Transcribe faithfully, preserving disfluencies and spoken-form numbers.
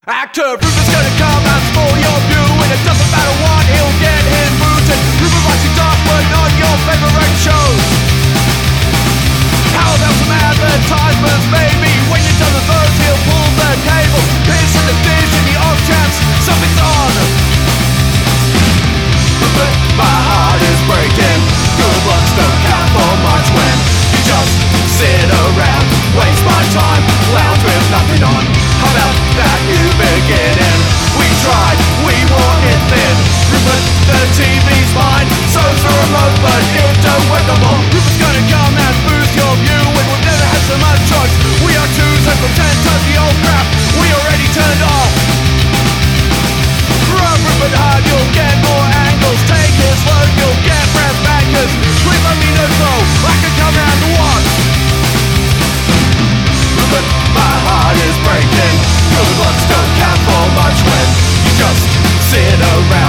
Actor Rupert's gonna come and spoil your view, and it doesn't matter what, he'll get his booted. Rupert likes to dark, but not your favorite shows. How about some advertisements, maybe? When you're done with those, he'll pull the cable. Piss in the fish in the off chance something's on. Rupert, my heart is breaking. Good looks don't count for much when you just sit around, waste my time, lounge with nothing on. How about that you begin and we tried, we wore it thin. Rupert, the T V's mine, so's the remote, but it don't work no more. Rupert's gonna come and boost your view, and we'll never have so much choice. We are twos and from ten tons the old crap we already turned off. Run Rupert hard, you'll get more angles. Take his load, you'll get brass bankers. Please let me know so I can come round to watch. Rupert, my heart is breaking. Good looks don't count for much when you just sit around.